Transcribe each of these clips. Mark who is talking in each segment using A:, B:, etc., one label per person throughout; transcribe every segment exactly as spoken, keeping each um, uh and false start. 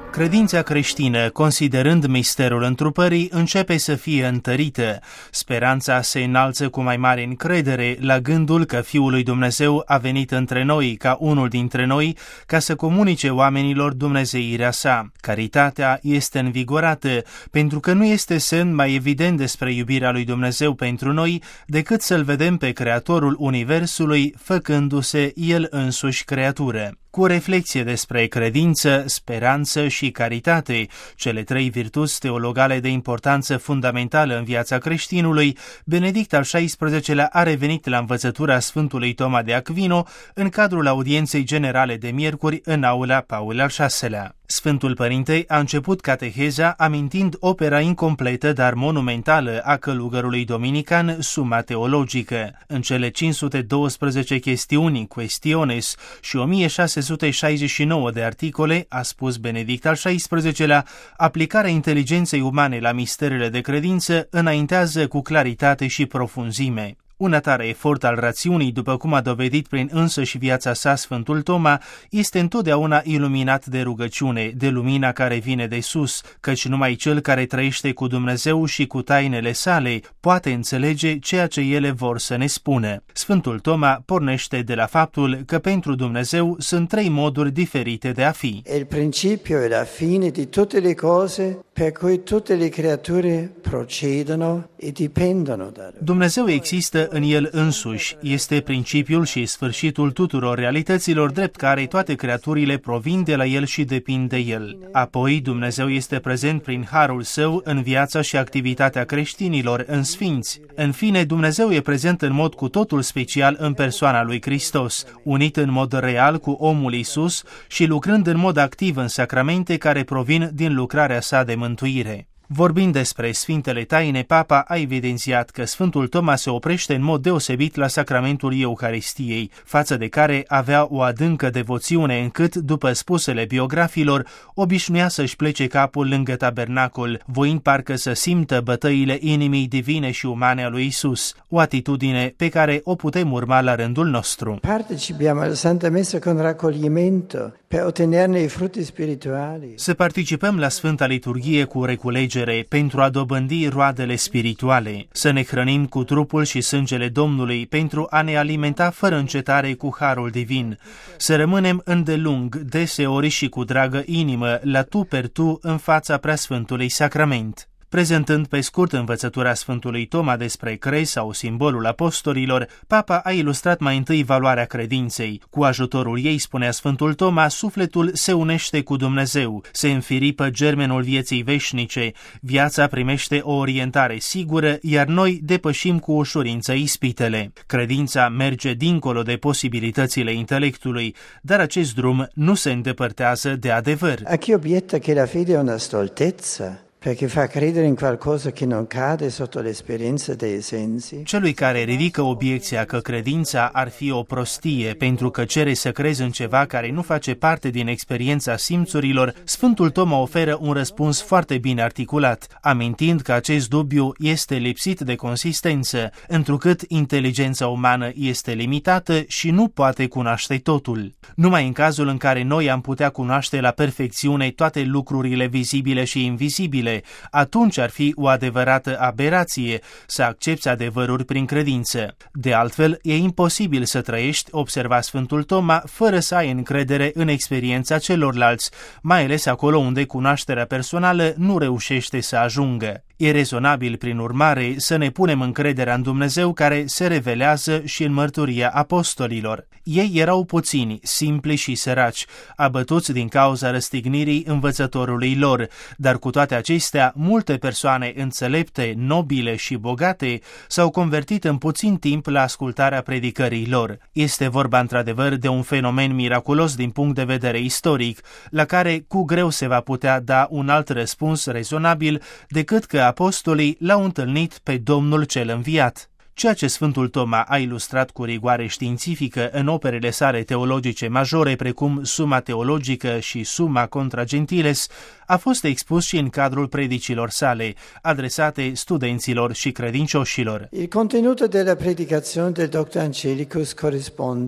A: Credința creștină, considerând misterul întrupării, începe să fie întărită. Speranța se înalță cu mai mare încredere la gândul că Fiul lui Dumnezeu a venit între noi, ca unul dintre noi, ca să comunice oamenilor dumnezeirea sa. Caritatea este învigorată, pentru că nu este semn mai evident despre iubirea lui Dumnezeu pentru noi decât să-L vedem pe Creatorul Universului, făcându-se El însuși creatură. Cu o reflexie despre credință, speranță și caritate, cele trei virtuți teologale de importanță fundamentală în viața creștinului, Benedict al șaisprezecelea a revenit la învățătura Sfântului Toma de Aquino în cadrul audienței generale de miercuri în aula Paul al șaselea. Sfântul Părinte a început cateheza amintind opera incompletă, dar monumentală a călugărului dominican, Summa Theologica. În cele cinci sute douăsprezece chestiuni, questiones, și o mie șase sute șaizeci și nouă de articole, a spus Benedict al șaisprezecelea, aplicarea inteligenței umane la misterele de credință înaintează cu claritate și profunzime. Un atare efort al rațiunii, după cum a dovedit prin însăși viața sa Sfântul Toma, este întotdeauna iluminat de rugăciune, de lumina care vine de sus, căci numai cel care trăiește cu Dumnezeu și cu tainele sale poate înțelege ceea ce ele vor să ne spună. Sfântul Toma pornește de la faptul că pentru Dumnezeu sunt trei moduri diferite de a fi.
B: Il principio e la fine di tutte le cose, per cui tutte le creature procedono e dipendono da lui.
A: Dumnezeu există în El însuși, este principiul și sfârșitul tuturor realităților, drept care toate creaturile provin de la El și depind de El. Apoi Dumnezeu este prezent prin harul Său în viața și activitatea creștinilor, în sfinți. În fine, Dumnezeu e prezent în mod cu totul special în persoana lui Hristos, unit în mod real cu omul Iisus și lucrând în mod activ în sacramente care provin din lucrarea sa de mântuire. Vorbind despre Sfintele Taine, Papa a evidențiat că Sfântul Toma se oprește în mod deosebit la sacramentul Euharistiei, față de care avea o adâncă devoțiune încât, după spusele biografilor, obișnuia să-și plece capul lângă tabernacol, voind parcă să simtă bătăile inimii divine și umane a lui Isus, o atitudine pe care o putem urma la rândul nostru.
B: Partecipiamo alla Santa Messa con raccoglimento per ottenerne i frutti spirituali.
A: Să participăm la Sfânta Liturghie cu reculegere pentru a dobândi roadele spirituale, să ne hrănim cu trupul și sângele Domnului pentru a ne alimenta fără încetare cu harul divin, să rămânem îndelung, deseori și cu dragă inimă, la tu per tu în fața preasfântului sacrament. Prezentând pe scurt învățătura Sfântului Toma despre crez sau simbolul apostolilor, Papa a ilustrat mai întâi valoarea credinței. Cu ajutorul ei, spunea Sfântul Toma, sufletul se unește cu Dumnezeu, se înfiripă germenul vieții veșnice, viața primește o orientare sigură, iar noi depășim cu ușurință ispitele. Credința merge dincolo de posibilitățile intelectului, dar acest drum nu se îndepărtează de adevăr.
B: A chi obietta che la fede è una stoltezza, perché fa credere in qualcosa che non cade sotto l'esperienza dei sensi.
A: Celui care ridică obiecția că credința ar fi o prostie pentru că cere să crezi în ceva care nu face parte din experiența simțurilor, Sfântul Toma oferă un răspuns foarte bine articulat, amintind că acest dubiu este lipsit de consistență, întrucât inteligența umană este limitată și nu poate cunoaște totul. Numai în cazul în care noi am putea cunoaște la perfecțiune toate lucrurile vizibile și invizibile, atunci ar fi o adevărată aberație să accepți adevăruri prin credință. De altfel, e imposibil să trăiești, observa Sfântul Toma, fără să ai încredere în experiența celorlalți, mai ales acolo unde cunoașterea personală nu reușește să ajungă. E rezonabil, prin urmare, să ne punem încrederea în Dumnezeu care se revelează și în mărturia apostolilor. Ei erau puțini, simpli și săraci, abătuți din cauza răstignirii învățătorului lor, dar cu toate acestea, multe persoane înțelepte, nobile și bogate s-au convertit în puțin timp la ascultarea predicării lor. Este vorba într-adevăr de un fenomen miraculos din punct de vedere istoric, la care cu greu se va putea da un alt răspuns rezonabil decât că apostolii l-au întâlnit pe Domnul cel înviat. Ceea ce Sfântul Toma a ilustrat cu rigoare științifică în operele sale teologice majore, precum Summa Theologica și Summa Contra Gentiles, a fost expus și în cadrul predicilor sale, adresate studenților și credincioșilor.
B: Il contenuto della predicazione del doctor Angelicus corrisponde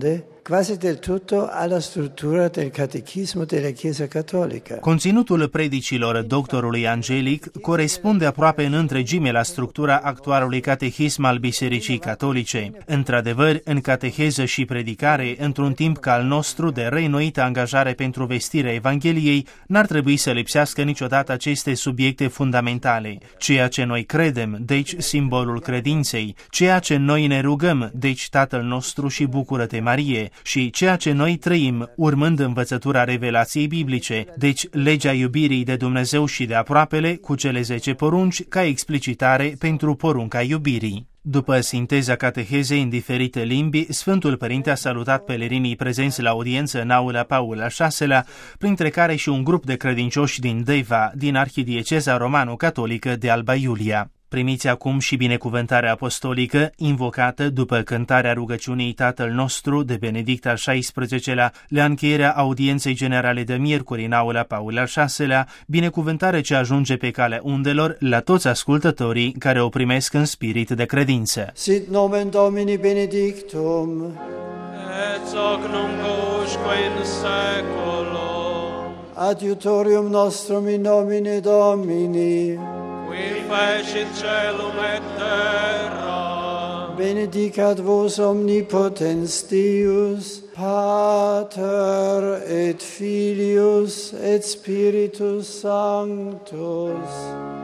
B: quasi del tutto alla struttura del catechismo della Chiesa Cattolica.
A: Conținutul predicilor doctorului Angelic corespunde aproape în întregime la structura actualului catehism al Bisericii Catolice. Într-adevăr, în cateheză și predicare, într-un timp ca al nostru de reînnoită angajare pentru vestirea Evangheliei, n-ar trebui să lipsească niciodată aceste subiecte fundamentale. Ceea ce noi credem, deci simbolul credinței, ceea ce noi ne rugăm, deci Tatăl nostru și bucură-te, Marie, și ceea ce noi trăim, urmând învățătura revelației biblice, deci legea iubirii de Dumnezeu și de aproapele, cu cele zece porunci, ca explicitare pentru porunca iubirii. După sinteza catehezei în diferite limbi, Sfântul Părinte a salutat pelerinii prezenți la audiență în aula Paul al șaselea, printre care și un grup de credincioși din Deva, din Arhidieceza Romano-Catolică de Alba Iulia. Primiți acum și binecuvântarea apostolică, invocată după cântarea rugăciunii Tatăl nostru de Benedict al șaisprezecelea la încheierea audienței generale de miercuri în aula Paul al șaselea, binecuvântare ce ajunge pe calea undelor la toți ascultătorii care o primesc în spirit de credință.
B: Sit nomen Domini benedictum,
C: et hoc nunc usque in saeculo,
B: adiutorium nostrum in nomine Domini,
C: qui fecit celum et terra,
B: benedicat vos omnipotens Deus, Pater et Filius et Spiritus Sanctus.